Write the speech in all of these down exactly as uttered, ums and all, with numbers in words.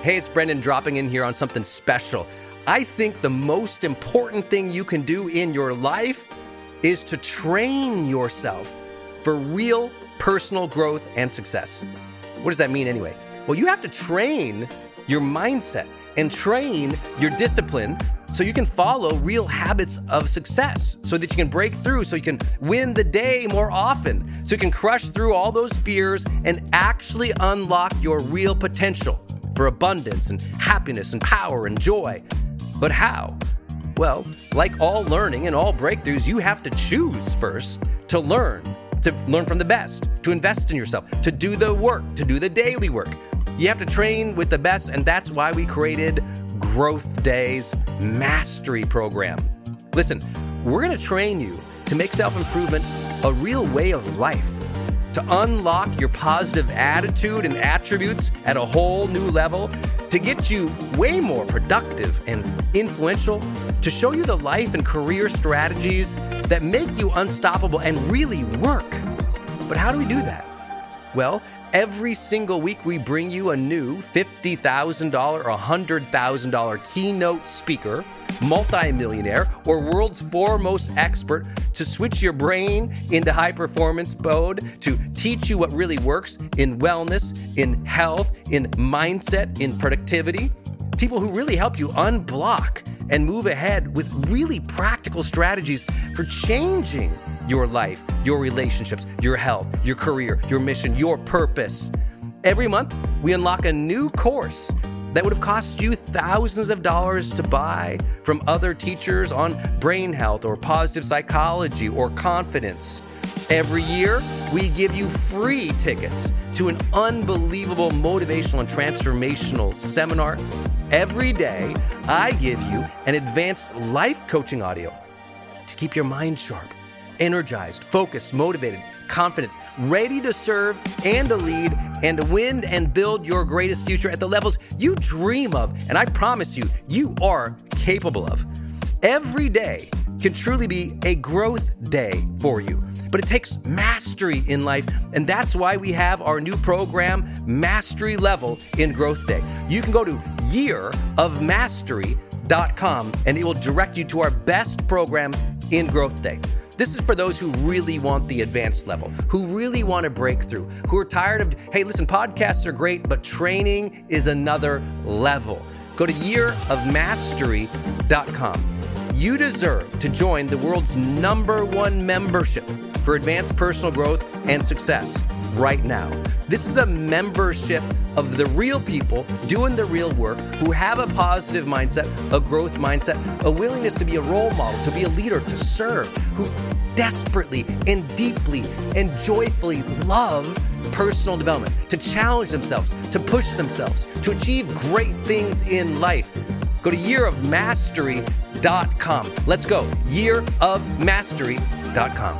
Hey, it's Brendan dropping in here on something special. I think the most important thing you can do in your life is to train yourself for real personal growth and success. What does that mean anyway? Well, you have to train your mindset and train your discipline so you can follow real habits of success, so that you can break through, so you can win the day more often, so you can crush through all those fears and actually unlock your real potential for abundance and happiness and power and joy. But how? Well, like all learning and all breakthroughs, you have to choose first to learn, to learn from the best, to invest in yourself, to do the work, to do the daily work. You have to train with the best, and that's why we created Growth Day's Mastery Program. Listen, we're going to train you to make self-improvement a real way of life, to unlock your positive attitude and attributes at a whole new level, to get you way more productive and influential, to show you the life and career strategies that make you unstoppable and really work. But how do we do that? Well, every single week we bring you a new fifty thousand dollars or one hundred thousand dollars keynote speaker, multimillionaire, or world's foremost expert to switch your brain into high performance mode, to teach you what really works in wellness, in health, in mindset, in productivity. People who really help you unblock and move ahead with really practical strategies for changing your life, your relationships, your health, your career, your mission, your purpose. Every month, we unlock a new course that would have cost you thousands of dollars to buy from other teachers on brain health or positive psychology or confidence. Every year, we give you free tickets to an unbelievable motivational and transformational seminar. Every day, I give you an advanced life coaching audio to keep your mind sharp, energized, focused, motivated, confident, ready to serve and to lead and to win and build your greatest future at the levels you dream of. And I promise you, you are capable of. Every day can truly be a growth day for you. But it takes mastery in life, and that's why we have our new program, Mastery Level in Growth Day. You can go to year of mastery dot com, and it will direct you to our best program in Growth Day. This is for those who really want the advanced level, who really want to break through, who are tired of, hey, listen, podcasts are great, but training is another level. Go to year of mastery dot com. You deserve to join the world's number one membership for advanced personal growth and success right now. This is a membership of the real people doing the real work, who have a positive mindset, a growth mindset, a willingness to be a role model, to be a leader, to serve, who desperately and deeply and joyfully love personal development, to challenge themselves, to push themselves, to achieve great things in life. Go to year of mastery dot com. Let's go. year of mastery dot com.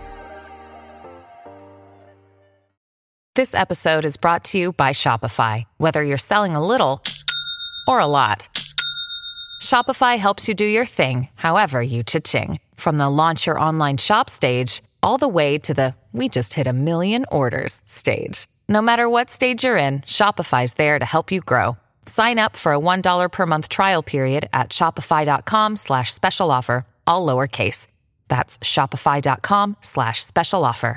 This episode is brought to you by Shopify. Whether you're selling a little or a lot, Shopify helps you do your thing, however you cha-ching. From the launch your online shop stage, all the way to the we just hit a million orders stage. No matter what stage you're in, Shopify's there to help you grow. Sign up for a one dollar per month trial period at shopify.com slash special offer, all lowercase. That's shopify.com slash special offer.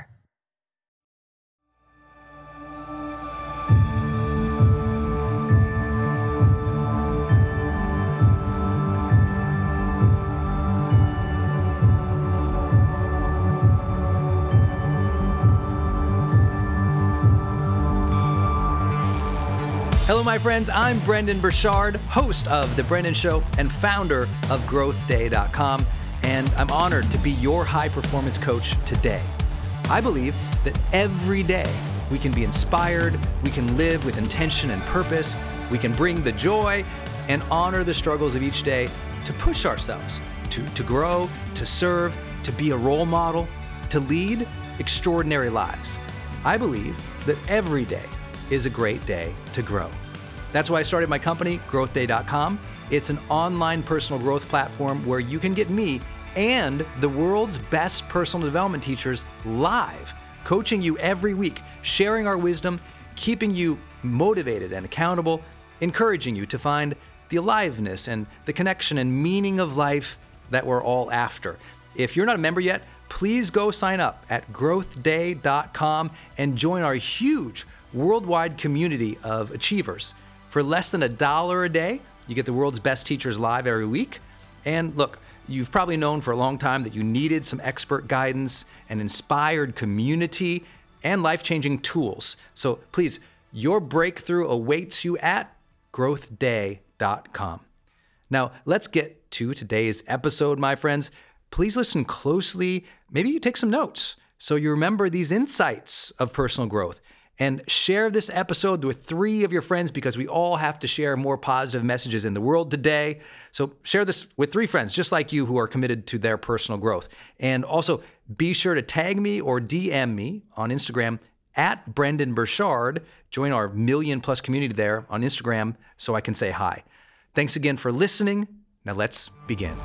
Hello, my friends. I'm Brendon Burchard, host of The Brendan Show and founder of growth day dot com, and I'm honored to be your high-performance coach today. I believe that every day we can be inspired, we can live with intention and purpose, we can bring the joy and honor the struggles of each day to push ourselves, to, to grow, to serve, to be a role model, to lead extraordinary lives. I believe that every day is a great day to grow. That's why I started my company, growth day dot com. It's an online personal growth platform where you can get me and the world's best personal development teachers live, coaching you every week, sharing our wisdom, keeping you motivated and accountable, encouraging you to find the aliveness and the connection and meaning of life that we're all after. If you're not a member yet, please go sign up at growth day dot com and join our huge worldwide community of achievers. For less than a dollar a day, you get the world's best teachers live every week. And look, you've probably known for a long time that you needed some expert guidance, an inspired community, and life-changing tools. So please, your breakthrough awaits you at growth day dot com. Now, let's get to today's episode, my friends. Please listen closely. Maybe you take some notes so you remember these insights of personal growth. And share this episode with three of your friends, because we all have to share more positive messages in the world today. So share this with three friends just like you who are committed to their personal growth. And also be sure to tag me or D M me on Instagram at Brendon Burchard. Join our million plus community there on Instagram so I can say hi. Thanks again for listening. Now let's begin.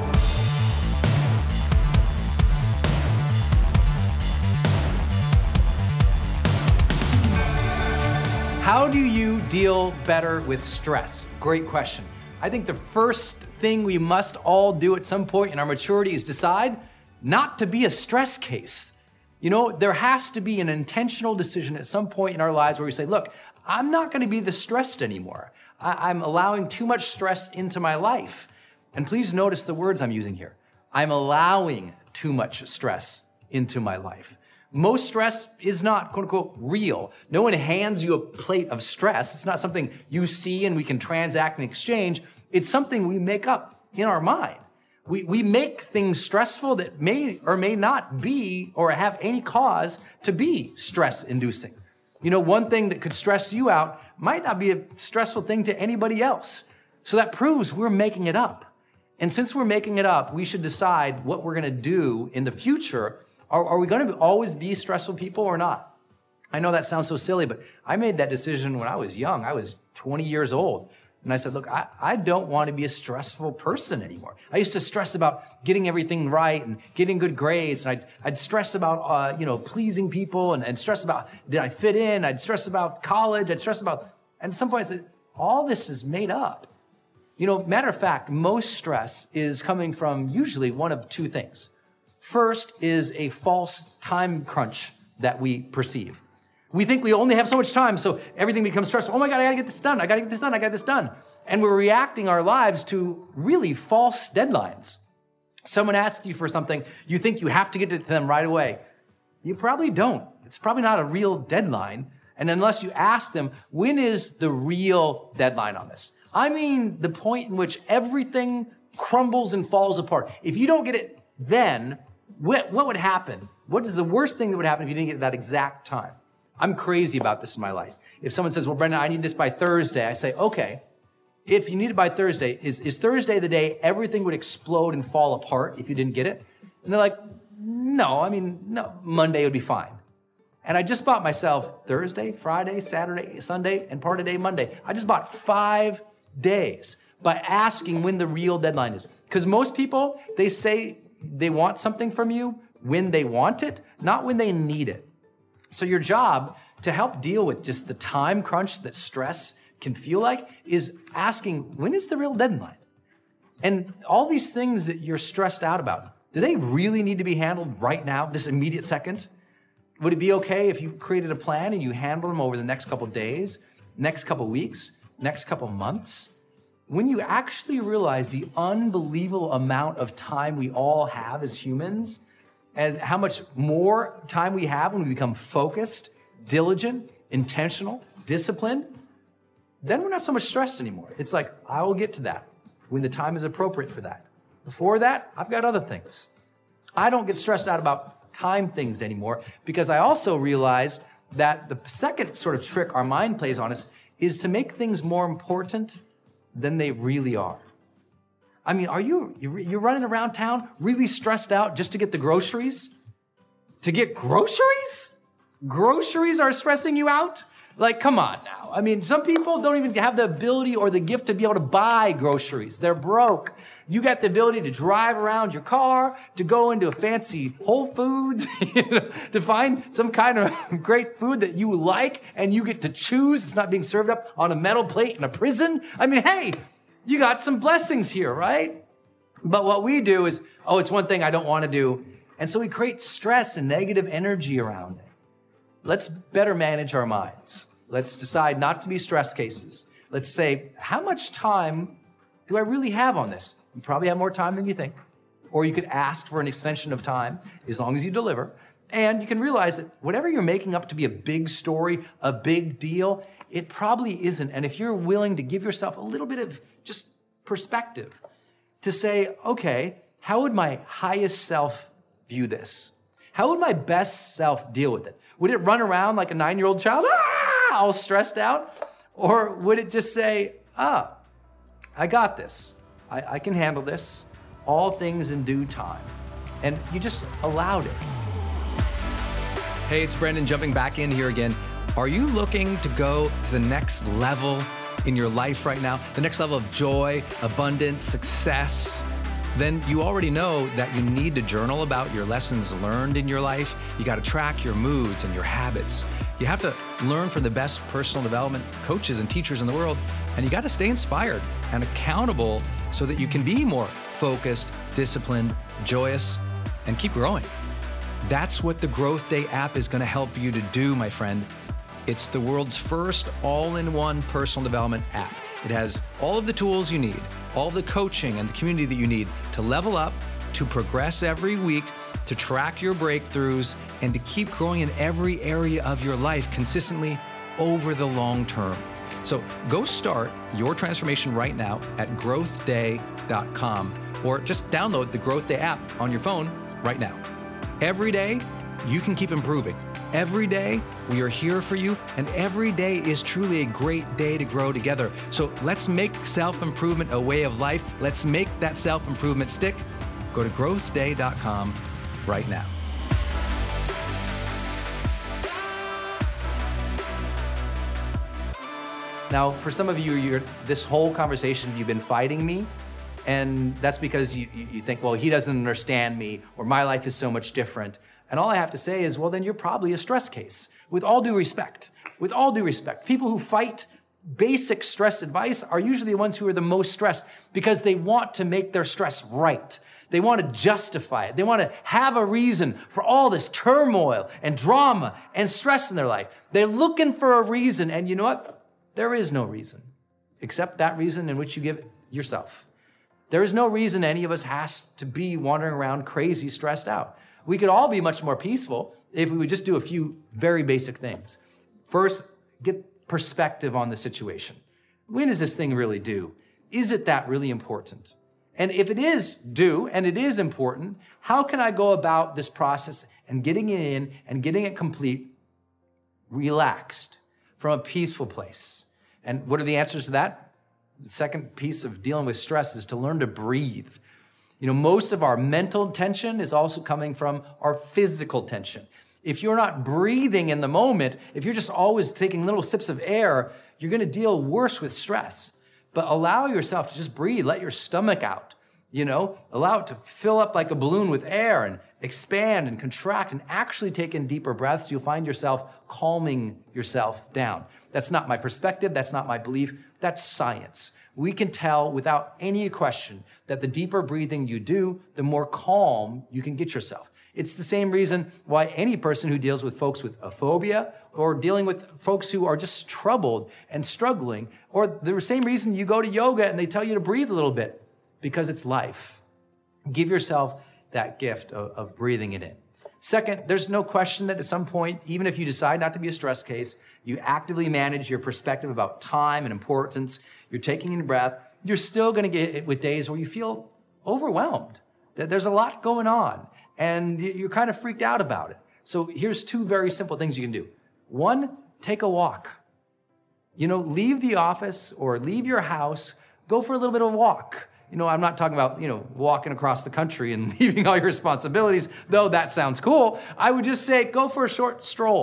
How do you deal better with stress? Great question. I think the first thing we must all do at some point in our maturity is decide not to be a stress case. You know, there has to be an intentional decision at some point in our lives where we say, look, I'm not gonna be this stressed anymore. I- I'm allowing too much stress into my life. And please notice the words I'm using here. I'm allowing too much stress into my life. Most stress is not, quote unquote, real. No one hands you a plate of stress. It's not something you see and we can transact and exchange. It's something we make up in our mind. We, we make things stressful that may or may not be or have any cause to be stress-inducing. You know, one thing that could stress you out might not be a stressful thing to anybody else. So that proves we're making it up. And since we're making it up, we should decide what we're gonna do in the future. Are, are we going to always be stressful people or not? I know that sounds so silly, but I made that decision when I was young. I was twenty years old. And I said, look, I, I don't want to be a stressful person anymore. I used to stress about getting everything right and getting good grades. And I'd, I'd stress about, uh, you know, pleasing people and, and stress about, did I fit in? I'd stress about college. I'd stress about, and at some point I said, all this is made up. You know, matter of fact, most stress is coming from usually one of two things. First is a false time crunch that we perceive. We think we only have so much time, so everything becomes stressful. Oh my God, I gotta get this done. I gotta get this done. I got this done. And we're reacting our lives to really false deadlines. Someone asks you for something, you think you have to get it to them right away. You probably don't. It's probably not a real deadline. And unless you ask them, when is the real deadline on this? I mean, the point in which everything crumbles and falls apart. If you don't get it then, What, what would happen? What is the worst thing that would happen if you didn't get that exact time? I'm crazy about this in my life. If someone says, well, Brendon, I need this by Thursday, I say, okay, if you need it by Thursday, is, is Thursday the day everything would explode and fall apart if you didn't get it? And they're like, no, I mean, no, Monday would be fine. And I just bought myself Thursday, Friday, Saturday, Sunday, and part of day Monday. I just bought five days by asking when the real deadline is. Because most people, they say, they want something from you when they want it, not when they need it. So your job to help deal with just the time crunch that stress can feel like is asking, when is the real deadline? And all these things that you're stressed out about, do they really need to be handled right now, this immediate second? Would it be okay if you created a plan and you handled them over the next couple of days, next couple of weeks, next couple of months? When you actually realize the unbelievable amount of time we all have as humans and how much more time we have when we become focused, diligent, intentional, disciplined, then we're not so much stressed anymore. It's like, I will get to that when the time is appropriate for that. Before that, I've got other things. I don't get stressed out about time things anymore because I also realize that the second sort of trick our mind plays on us is to make things more important than they really are. I mean, are you, you're running around town really stressed out just to get the groceries? To get groceries? Groceries are stressing you out? Like, come on now. I mean, some people don't even have the ability or the gift to be able to buy groceries. They're broke. You got the ability to drive around your car, to go into a fancy Whole Foods, you know, to find some kind of great food that you like, and you get to choose. It's not being served up on a metal plate in a prison. I mean, hey, you got some blessings here, right? But what we do is, oh, it's one thing I don't want to do. And so we create stress and negative energy around it. Let's better manage our minds. Let's decide not to be stress cases. Let's say, how much time do I really have on this? You probably have more time than you think. Or you could ask for an extension of time as long as you deliver. And you can realize that whatever you're making up to be a big story, a big deal, it probably isn't. And if you're willing to give yourself a little bit of just perspective to say, okay, how would my highest self view this? How would my best self deal with it? Would it run around like a nine-year-old child, ah, all stressed out? Or would it just say, ah, I got this. I, I can handle this. All things in due time. And you just allowed it. Hey, it's Brendon jumping back in here again. Are you looking to go to the next level in your life right now? The next level of joy, abundance, success? Then you already know that you need to journal about your lessons learned in your life. You got to track your moods and your habits. You have to learn from the best personal development coaches and teachers in the world. And you got to stay inspired and accountable so that you can be more focused, disciplined, joyous, and keep growing. That's what the Growth Day app is going to help you to do, my friend. It's the world's first all-in-one personal development app. It has all of the tools you need, all the coaching and the community that you need to level up, to progress every week, to track your breakthroughs, and to keep growing in every area of your life consistently over the long term. So go start your transformation right now at growth day dot com, or just download the Growth Day app on your phone right now. Every day, you can keep improving. Every day, we are here for you, and every day is truly a great day to grow together. So let's make self-improvement a way of life. Let's make that self-improvement stick. Go to growth day dot com right now. Now, for some of you, you're, this whole conversation, you've been fighting me, and that's because you, you think, well, he doesn't understand me, or my life is so much different. And all I have to say is, well, then you're probably a stress case. With all due respect, with all due respect, people who fight basic stress advice are usually the ones who are the most stressed because they want to make their stress right. They want to justify it. They want to have a reason for all this turmoil and drama and stress in their life. They're looking for a reason, and you know what? There is no reason, except that reason in which you give yourself. There is no reason any of us has to be wandering around crazy, stressed out. We could all be much more peaceful if we would just do a few very basic things. First, get perspective on the situation. When does this thing really do? Is it that really important? And if it is due, and it is important, how can I go about this process and getting it in and getting it complete, relaxed, from a peaceful place? And what are the answers to that? The second piece of dealing with stress is to learn to breathe. You know, most of our mental tension is also coming from our physical tension. If you're not breathing in the moment, if you're just always taking little sips of air, you're going to deal worse with stress. But allow yourself to just breathe. Let your stomach out, you know, allow it to fill up like a balloon with air and expand and contract and actually take in deeper breaths. You'll find yourself calming yourself down. That's not my perspective. That's not my belief. That's science. We can tell without any question that the deeper breathing you do, the more calm you can get yourself. It's the same reason why any person who deals with folks with a phobia or dealing with folks who are just troubled and struggling, or the same reason you go to yoga and they tell you to breathe a little bit, because it's life. Give yourself that gift of, of breathing it in. Second, there's no question that at some point, even if you decide not to be a stress case, you actively manage your perspective about time and importance, you're taking in a breath, you're still gonna get hit with days where you feel overwhelmed. There's a lot going on, and you're kind of freaked out about it. So here's two very simple things you can do. One, take a walk. You know, leave the office or leave your house, go for a little bit of a walk. You know, I'm not talking about, you know, walking across the country and leaving all your responsibilities, though that sounds cool. I would just say, go for a short stroll.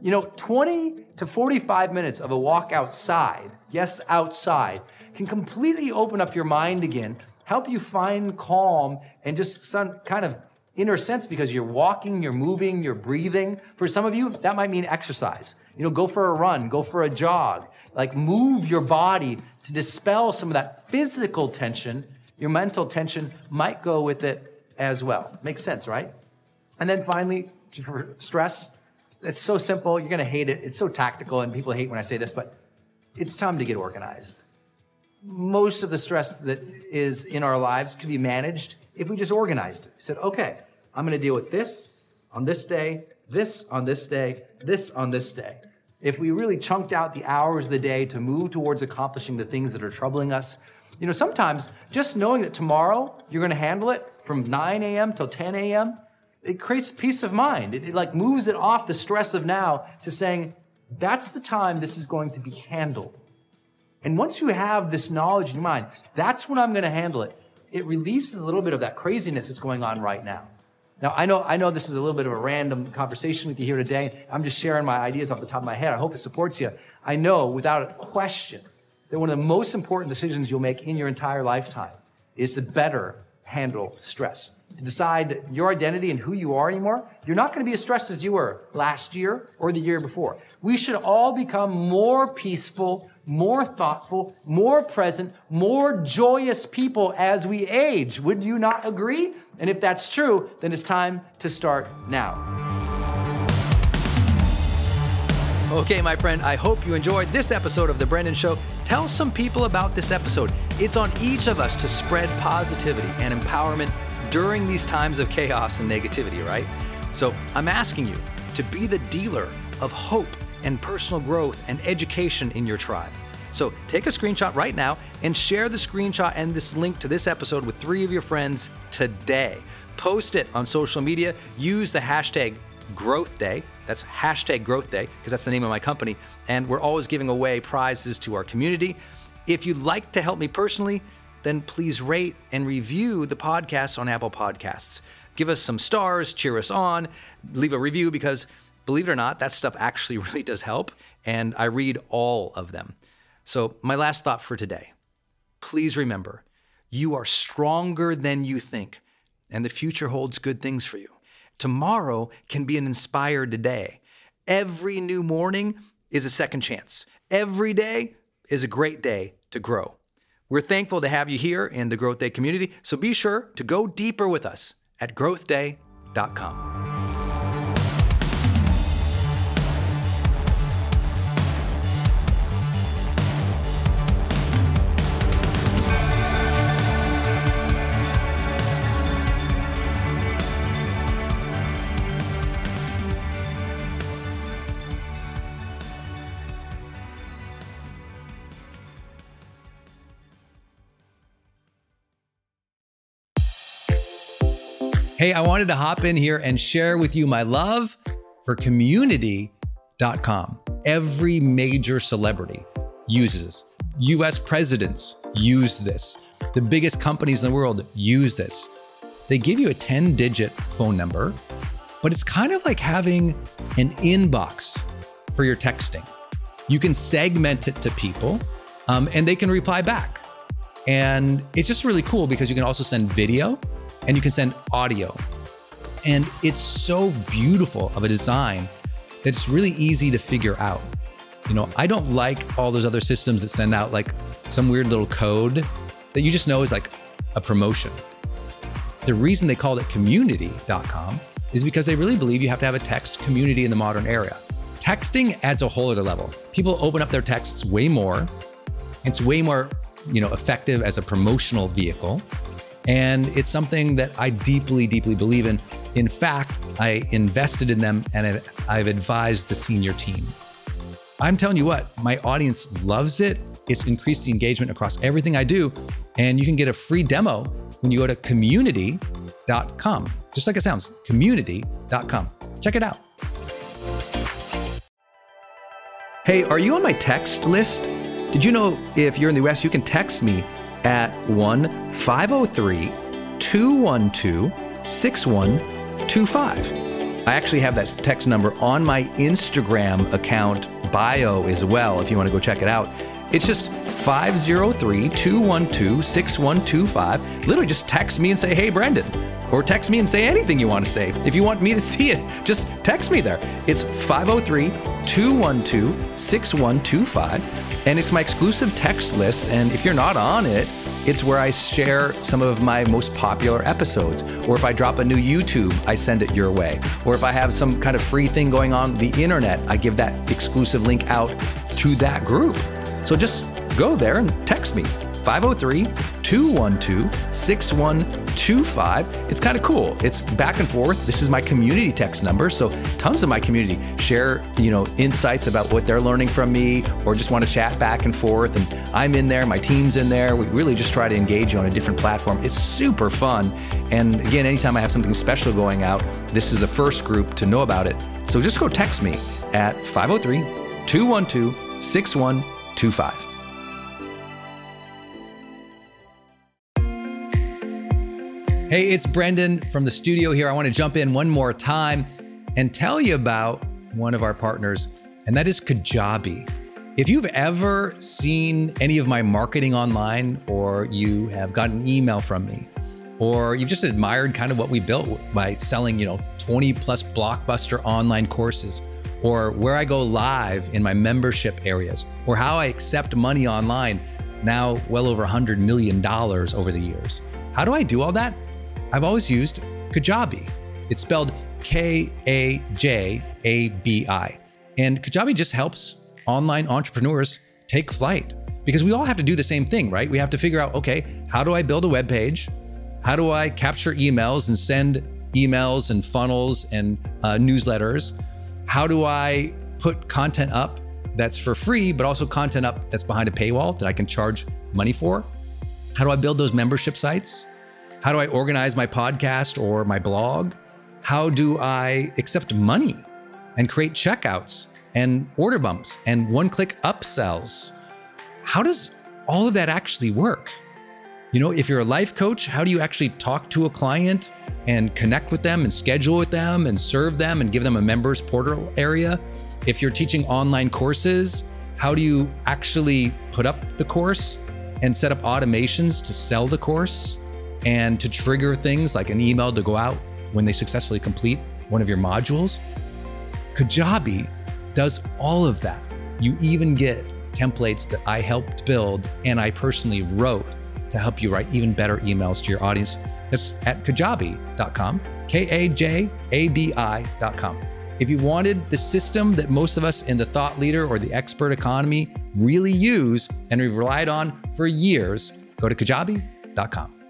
You know, twenty to forty-five minutes of a walk outside, yes, outside, can completely open up your mind again, help you find calm and just some kind of inner sense because you're walking, you're moving, you're breathing. For some of you, that might mean exercise. You know, go for a run, go for a jog, like move your body to dispel some of that physical tension. Your mental tension might go with it as well. Makes sense, right? And then finally, for stress, it's so simple. You're going to hate it. It's so tactical, and people hate when I say this, but it's time to get organized. Most of the stress that is in our lives can be managed if we just organized it. We said, okay, I'm going to deal with this on this day, this on this day, this on this day. If we really chunked out the hours of the day to move towards accomplishing the things that are troubling us, you know, sometimes just knowing that tomorrow you're going to handle it from nine a.m. till ten a.m., it creates peace of mind. It, it like moves it off the stress of now to saying, that's the time this is going to be handled. And once you have this knowledge in your mind, that's when I'm going to handle it. It releases a little bit of that craziness that's going on right now. Now, I know I know this is a little bit of a random conversation with you here today. I'm just sharing my ideas off the top of my head. I hope it supports you. I know without a question that one of the most important decisions you'll make in your entire lifetime is to better handle stress. To decide that your identity and who you are anymore, you're not going to be as stressed as you were last year or the year before. We should all become more peaceful, more thoughtful, more present, more joyous people as we age. Would you not agree? And if that's true, then it's time to start now. Okay, my friend, I hope you enjoyed this episode of The Brendon Show. Tell some people about this episode. It's on each of us to spread positivity and empowerment during these times of chaos and negativity, right? So I'm asking you to be the dealer of hope and personal growth and education in your tribe. So take a screenshot right now and share the screenshot and this link to this episode with three of your friends today. Post it on social media. Use the hashtag Growth Day. That's hashtag Growth Day because that's the name of my company. And we're always giving away prizes to our community. If you'd like to help me personally, then please rate and review the podcast on Apple Podcasts. Give us some stars, cheer us on, leave a review because, believe it or not, that stuff actually really does help, and I read all of them. So my last thought for today, please remember, you are stronger than you think, and the future holds good things for you. Tomorrow can be an inspired day. Every new morning is a second chance. Every day is a great day to grow. We're thankful to have you here in the Growth Day community, so be sure to go deeper with us at growth day dot com. Hey, I wanted to hop in here and share with you my love for community dot com. Every major celebrity uses this. U S presidents use this. The biggest companies in the world use this. They give you a ten-digit phone number, but it's kind of like having an inbox for your texting. You can segment it to people, um, and they can reply back. And it's just really cool because you can also send video and you can send audio. And it's so beautiful of a design that it's really easy to figure out. You know, I don't like all those other systems that send out like some weird little code that you just know is like a promotion. The reason they called it community dot com is because they really believe you have to have a text community in the modern era. Texting adds a whole other level. People open up their texts way more. It's way more, you know, effective as a promotional vehicle. And it's something that I deeply, deeply believe in. In fact, I invested in them and I've advised the senior team. I'm telling you what, my audience loves it. It's increased the engagement across everything I do. And you can get a free demo when you go to community dot com. Just like it sounds, community dot com. Check it out. Hey, are you on my text list? Did you know if you're in the U S, you can text me at one five oh three, two one two, six one two five. I actually have that text number on my Instagram account bio as well, if you want to go check it out. It's just five oh three, two one two, six one two five. Literally just text me and say, hey, Brendan. Or text me and say anything you want to say. If you want me to see it, just text me there. It's five oh three, two one two, six one two five. And it's my exclusive text list. And if you're not on it, it's where I share some of my most popular episodes. Or if I drop a new YouTube, I send it your way. Or if I have some kind of free thing going on the internet, I give that exclusive link out to that group. So just go there and text me, five oh three, two one two, six one two five. It's kind of cool. It's back and forth. This is my community text number. So tons of my community share, you know, insights about what they're learning from me, or just want to chat back and forth. And I'm in there, my team's in there. We really just try to engage you on a different platform. It's super fun. And again, anytime I have something special going out, this is the first group to know about it. So just go text me at five oh three, two one two, six one two five. Hey, it's Brendan from the studio here. I want to jump in one more time and tell you about one of our partners, and that is Kajabi. If you've ever seen any of my marketing online, or you have gotten an email from me, or you've just admired kind of what we built by selling, you know, twenty plus blockbuster online courses, or where I go live in my membership areas, or how I accept money online, now well over one hundred million dollars over the years. How do I do all that? I've always used Kajabi. It's spelled K A J A B I. And Kajabi just helps online entrepreneurs take flight, because we all have to do the same thing, right? We have to figure out, okay, how do I build a web page? How do I capture emails and send emails and funnels and uh, newsletters? How do I put content up that's for free, but also content up that's behind a paywall that I can charge money for? How do I build those membership sites? How do I organize my podcast or my blog? How do I accept money and create checkouts and order bumps and one-click upsells? How does all of that actually work? You know, if you're a life coach, how do you actually talk to a client and connect with them and schedule with them and serve them and give them a members portal area? If you're teaching online courses, how do you actually put up the course and set up automations to sell the course and to trigger things like an email to go out when they successfully complete one of your modules? Kajabi does all of that. You even get templates that I helped build and I personally wrote to help you write even better emails to your audience. That's at kajabi dot com, K A J A B I dot com. If you wanted the system that most of us in the thought leader or the expert economy really use and we've relied on for years, go to kajabi dot com.